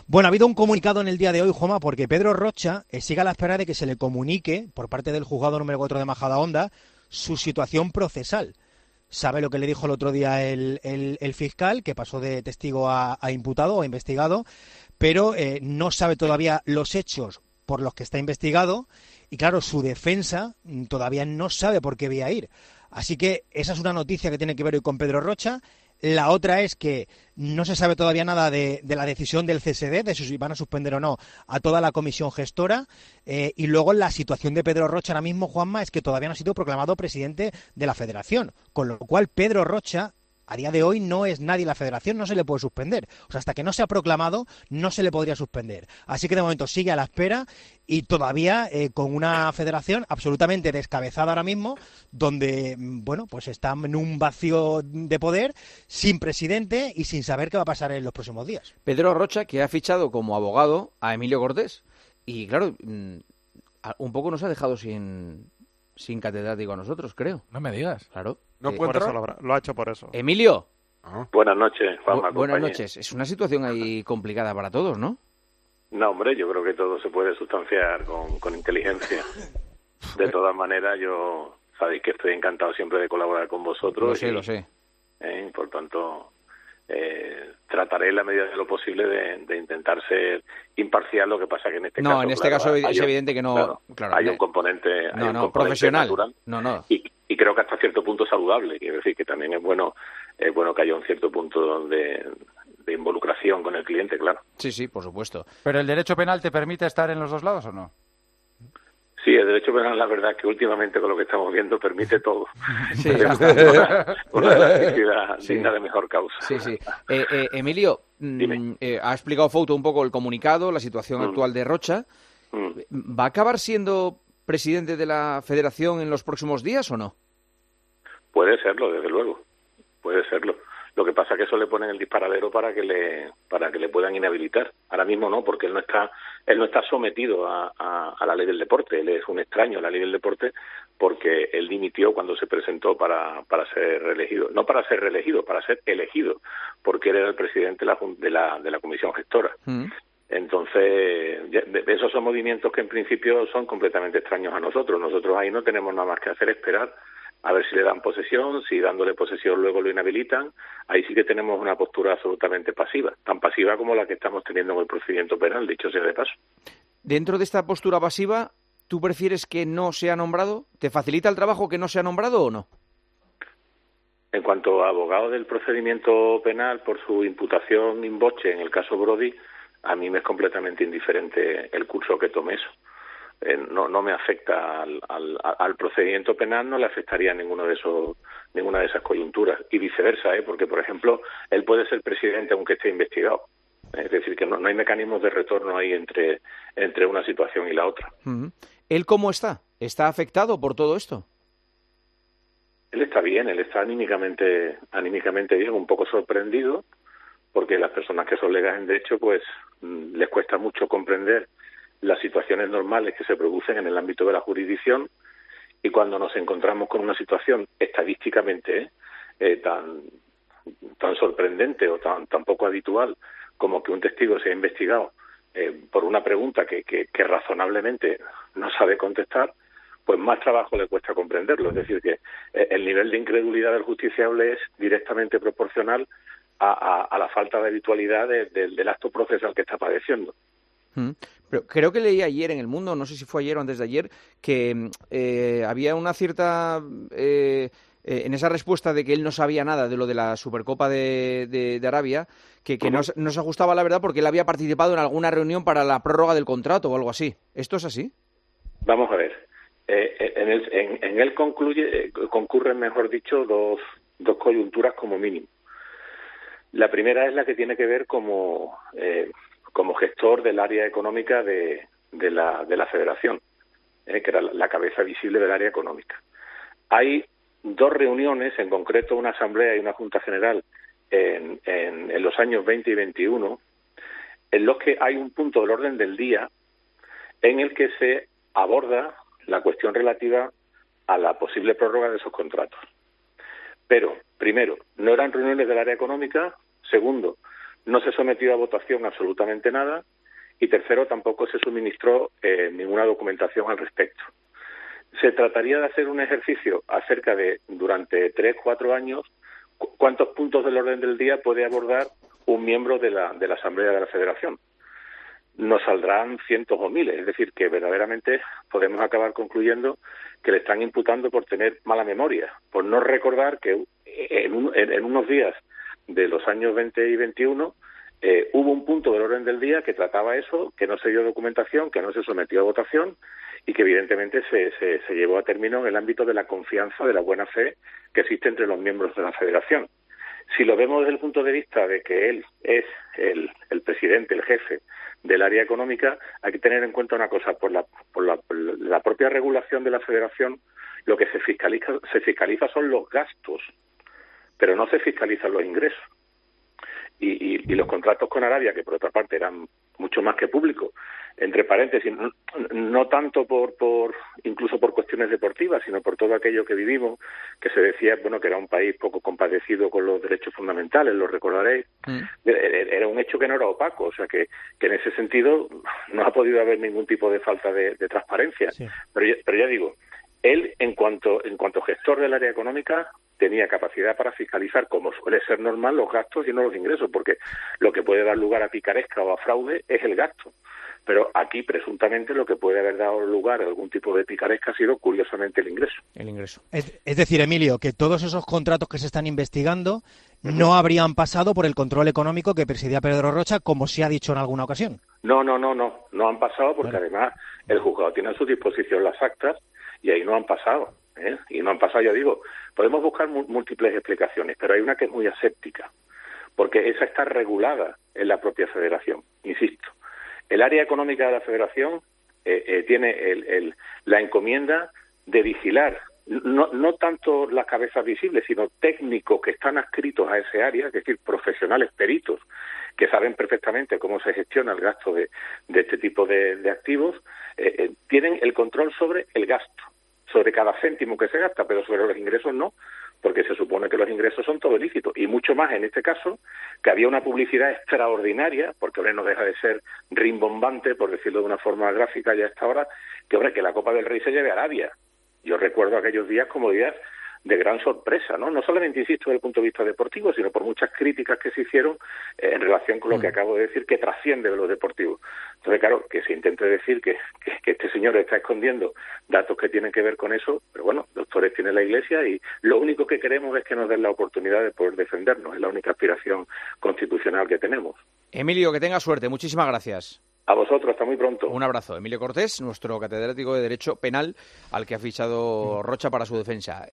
Bueno, ha habido un comunicado en el día de hoy, Juanma, porque Pedro Rocha sigue a la espera de que se le comunique por parte del juzgado número 4 de Majadahonda su situación procesal. Sabe lo que le dijo el otro día el fiscal, que pasó de testigo a imputado o investigado, pero no sabe todavía los hechos por los que está investigado y, claro, su defensa todavía no sabe por qué vía ir. Así que esa es una noticia que tiene que ver hoy con Pedro Rocha. La otra es que no se sabe todavía nada de la decisión del CSD, de si van a suspender o no a toda la comisión gestora. Y luego la situación de Pedro Rocha ahora mismo, Juanma, es que todavía no ha sido proclamado presidente de la Federación. Con lo cual, Pedro Rocha, a día de hoy, no es nadie en la Federación, no se le puede suspender. O sea, hasta que no se ha proclamado, no se le podría suspender. Así que de momento sigue a la espera y todavía con una Federación absolutamente descabezada ahora mismo, donde, bueno, pues está en un vacío de poder, sin presidente y sin saber qué va a pasar en los próximos días. Pedro Rocha, que ha fichado como abogado a Emilio Cortés. Y claro, un poco nos ha dejado sin catedrático a nosotros, creo. No me digas. Claro. No por eso lo ha hecho por eso. Emilio. Buenas noches, Juanma. Buenas noches. Es una situación ahí complicada para todos, ¿no? No, hombre, yo creo que todo se puede sustanciar con inteligencia. De todas maneras, yo sabéis que estoy encantado siempre de colaborar con vosotros. Lo sé. Por tanto, trataré en la medida de lo posible de intentar ser imparcial. Lo que pasa que en este caso... No, en este caso es evidente que no... Claro, hay un componente, profesional. Natural. No. Y creo que hasta cierto punto saludable. Quiero decir que también es bueno que haya un cierto punto de involucración con el cliente, claro. Sí, por supuesto. ¿Pero el derecho penal te permite estar en los dos lados o no? Sí, el derecho penal, la verdad, que últimamente con lo que estamos viendo permite todo. Sí. Una elasticidad digna de mejor causa. Sí. Emilio, ha explicado Fouto un poco el comunicado, la situación actual de Rocha. ¿Va a acabar siendo presidente de la Federación en los próximos días o no? Puede serlo, desde luego. Puede serlo. Lo que pasa es que eso le ponen el disparadero para que le puedan inhabilitar. Ahora mismo no, porque él no está sometido a la ley del deporte. Él es un extraño a la ley del deporte porque él dimitió cuando se presentó para ser reelegido. No para ser reelegido, para ser elegido, porque él era el presidente de la comisión gestora. Entonces, esos son movimientos que en principio son completamente extraños a nosotros. Nosotros ahí no tenemos nada más que hacer, esperar a ver si le dan posesión, si dándole posesión luego lo inhabilitan. Ahí sí que tenemos una postura absolutamente pasiva, tan pasiva como la que estamos teniendo en el procedimiento penal, dicho sea de paso. Dentro de esta postura pasiva, ¿tú prefieres que no sea nombrado? ¿Te facilita el trabajo que no sea nombrado o no? En cuanto a abogado del procedimiento penal por su imputación in voce en el caso Brody, a mí me es completamente indiferente el curso que tome eso. No me afecta al procedimiento penal, no le afectaría ninguna de esas coyunturas, y viceversa, porque por ejemplo él puede ser presidente aunque esté investigado, es decir que no hay mecanismos de retorno ahí entre una situación y la otra. ¿Él cómo está? ¿Está afectado por todo esto? Él está bien, él está anímicamente bien, un poco sorprendido, porque las personas que son legas en derecho pues les cuesta mucho comprender las situaciones normales que se producen en el ámbito de la jurisdicción, y cuando nos encontramos con una situación estadísticamente tan sorprendente o tan poco habitual como que un testigo sea investigado por una pregunta que razonablemente no sabe contestar, pues más trabajo le cuesta comprenderlo. Es decir, que el nivel de incredulidad del justiciable es directamente proporcional a la falta de habitualidad del acto procesal que está padeciendo. Pero creo que leí ayer en El Mundo, no sé si fue ayer o antes de ayer, que había una cierta... en esa respuesta de que él no sabía nada de lo de la Supercopa de Arabia, que no se ajustaba a la verdad porque él había participado en alguna reunión para la prórroga del contrato o algo así. ¿Esto es así? Vamos a ver. En él concurren, mejor dicho, dos coyunturas como mínimo. La primera es la que tiene que ver como gestor del área económica de la Federación, que era la cabeza visible del área económica. Hay dos reuniones, en concreto una asamblea y una junta general en los años 20 y 21, en los que hay un punto del orden del día en el que se aborda la cuestión relativa a la posible prórroga de esos contratos. Pero, primero, no eran reuniones del área económica. Segundo, no se sometió a votación absolutamente nada, y tercero, tampoco se suministró ninguna documentación al respecto. Se trataría de hacer un ejercicio acerca de, durante 3-4 años, cuántos puntos del orden del día puede abordar un miembro de la Asamblea de la Federación. Nos saldrán cientos o miles, es decir, que verdaderamente podemos acabar concluyendo que le están imputando por tener mala memoria, por no recordar que en unos días de los años 20 y 21 hubo un punto del orden del día que trataba eso, que no se dio documentación, que no se sometió a votación y que evidentemente se llevó a término en el ámbito de la confianza, de la buena fe que existe entre los miembros de la Federación. Si lo vemos desde el punto de vista de que él es el presidente, el jefe del área económica, hay que tener en cuenta una cosa: por la propia regulación de la Federación, lo que se fiscaliza son los gastos, pero no se fiscalizan los ingresos. Y los contratos con Arabia, que por otra parte eran mucho más que públicos, entre paréntesis, no tanto incluso por cuestiones deportivas, sino por todo aquello que vivimos, que se decía, bueno, que era un país poco compadecido con los derechos fundamentales, lo recordaréis. Era un hecho que no era opaco, o sea que en ese sentido no ha podido haber ningún tipo de falta de transparencia. Sí. Pero ya digo, él, en cuanto gestor del área económica, tenía capacidad para fiscalizar, como suele ser normal, los gastos y no los ingresos, porque lo que puede dar lugar a picaresca o a fraude es el gasto. Pero aquí, presuntamente, lo que puede haber dado lugar a algún tipo de picaresca ha sido, curiosamente, el ingreso. El ingreso. Es decir, Emilio, que todos esos contratos que se están investigando no habrían pasado por el control económico que presidía Pedro Rocha, como se ha dicho en alguna ocasión. No han pasado porque además el juzgado tiene a su disposición las actas y ahí no han pasado. Y no han pasado, ya digo, podemos buscar múltiples explicaciones, pero hay una que es muy aséptica, porque esa está regulada en la propia Federación, insisto. El área económica de la Federación tiene la encomienda de vigilar no tanto las cabezas visibles, sino técnicos que están adscritos a ese área, es decir, profesionales peritos que saben perfectamente cómo se gestiona el gasto de este tipo de activos, tienen el control sobre el gasto, sobre cada céntimo que se gasta, pero sobre los ingresos no, porque se supone que los ingresos son todo lícitos, y mucho más en este caso, que había una publicidad extraordinaria, porque ahora no deja de ser rimbombante, por decirlo de una forma gráfica ya a esta hora, que la Copa del Rey se lleve a Arabia. Yo recuerdo aquellos días como días de gran sorpresa, no solamente, insisto, desde el punto de vista deportivo, sino por muchas críticas que se hicieron en relación con lo que acabo de decir, que trasciende de lo deportivo. Entonces, claro, que se intente decir que este señor está escondiendo datos que tienen que ver con eso, pero bueno, doctores tiene la Iglesia y lo único que queremos es que nos den la oportunidad de poder defendernos, es la única aspiración constitucional que tenemos. Emilio, que tenga suerte, muchísimas gracias. A vosotros, hasta muy pronto. Un abrazo. Emilio Cortés, nuestro catedrático de Derecho Penal, al que ha fichado Rocha para su defensa.